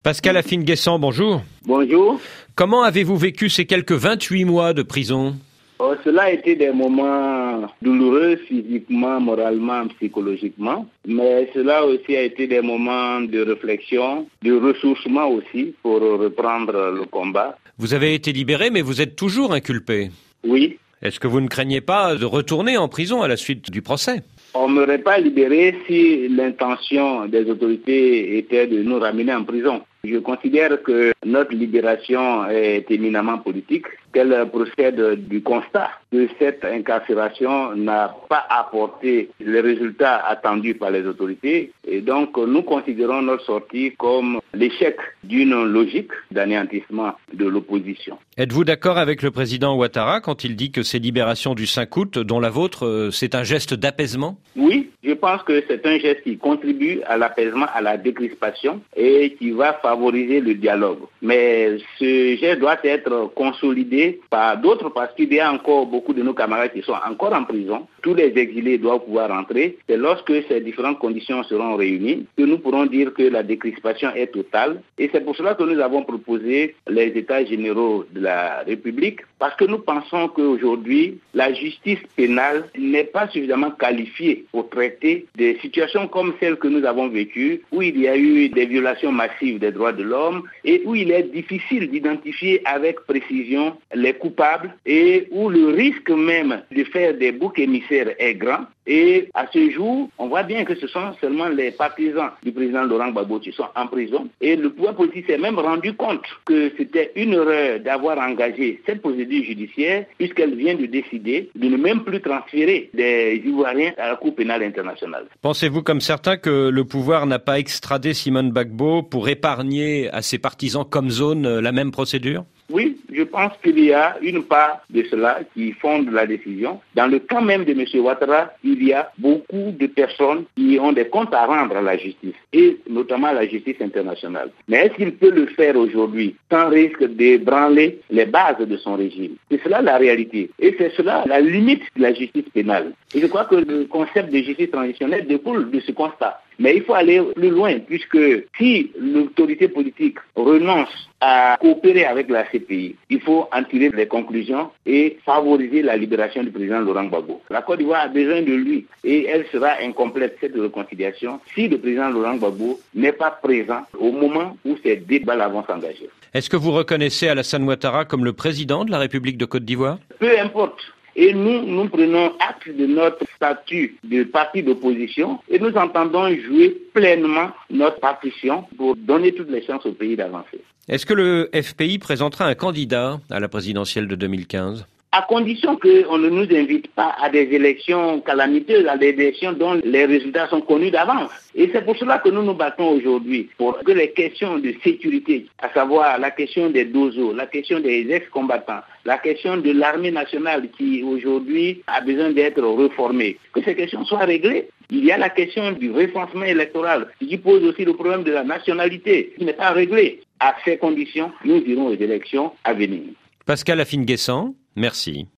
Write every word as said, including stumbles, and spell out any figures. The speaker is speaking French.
Pascal Afine-Guessant, bonjour. Bonjour. Comment avez-vous vécu ces quelques vingt-huit mois de prison ? Oh, cela a été des moments douloureux physiquement, moralement, psychologiquement, mais cela aussi a été des moments de réflexion, de ressourcement aussi pour reprendre le combat. Vous avez été libéré, mais vous êtes toujours inculpé. Oui. Est-ce que vous ne craignez pas de retourner en prison à la suite du procès ? On ne m'aurait pas libéré si l'intention des autorités était de nous ramener en prison. Je considère que notre libération est éminemment politique, qu'elle procède du constat que cette incarcération n'a pas apporté les résultats attendus par les autorités. Et donc, nous considérons notre sortie comme l'échec d'une logique d'anéantissement de l'opposition. Êtes-vous d'accord avec le président Ouattara quand il dit que ces libérations du cinq août, dont la vôtre, c'est un geste d'apaisement ? Oui, je pense que c'est un geste qui contribue à l'apaisement, à la décrispation et qui va favoriser le dialogue. Mais ce geste doit être consolidé par d'autres parce qu'il y a encore beaucoup de nos camarades qui sont encore en prison. Tous les exilés doivent pouvoir rentrer. C'est lorsque ces différentes conditions seront réunies que nous pourrons dire que la décrispation est totale. Et c'est pour cela que nous avons proposé les États généraux de la République parce que nous pensons qu'aujourd'hui, la justice pénale n'est pas suffisamment qualifiée pour traiter des situations comme celles que nous avons vécues, où il y a eu des violations massives des droits de l'homme et où il est difficile d'identifier avec précision les coupables et où le risque même de faire des boucs émissaires est grand. Et à ce jour, on voit bien que ce sont seulement les partisans du président Laurent Gbagbo qui sont en prison. Et le pouvoir politique s'est même rendu compte que c'était une erreur d'avoir engagé cette procédure judiciaire puisqu'elle vient de décider de ne même plus transférer des Ivoiriens à la Cour pénale internationale. Pensez-vous comme certains que le pouvoir n'a pas extradé Simone Gbagbo pour épargner à ses partisans comme zone la même procédure ? Oui, je pense qu'il y a une part de cela qui fonde la décision. Dans le cas même de M. Ouattara, il y a beaucoup de personnes qui ont des comptes à rendre à la justice, et notamment à la justice internationale. Mais est-ce qu'il peut le faire aujourd'hui sans risque d'ébranler les bases de son régime ? C'est cela la réalité. Et c'est cela la limite de la justice pénale. Et je crois que le concept de justice transitionnelle découle de ce constat. Mais il faut aller plus loin, puisque si l'autorité politique renonce à coopérer avec la C P I, il faut en tirer les conclusions et favoriser la libération du président Laurent Gbagbo. La Côte d'Ivoire a besoin de lui et elle sera incomplète, cette réconciliation, si le président Laurent Gbagbo n'est pas présent au moment où ces débats vont s'engager. Est-ce que vous reconnaissez Alassane Ouattara comme le président de la République de Côte d'Ivoire ? Peu importe. Et nous, nous prenons acte de notre statut de parti d'opposition et nous entendons jouer pleinement notre partition pour donner toutes les chances au pays d'avancer. Est-ce que le F P I présentera un candidat à la présidentielle de deux mille quinze ? À condition qu'on ne nous invite pas à des élections calamiteuses, à des élections dont les résultats sont connus d'avance. Et c'est pour cela que nous nous battons aujourd'hui, pour que les questions de sécurité, à savoir la question des dozos, la question des ex-combattants, la question de l'armée nationale qui aujourd'hui a besoin d'être réformée, que ces questions soient réglées. Il y a la question du recensement électoral qui pose aussi le problème de la nationalité qui n'est pas réglé. À ces conditions, nous irons aux élections à venir. Pascal Afine-Guessant, merci.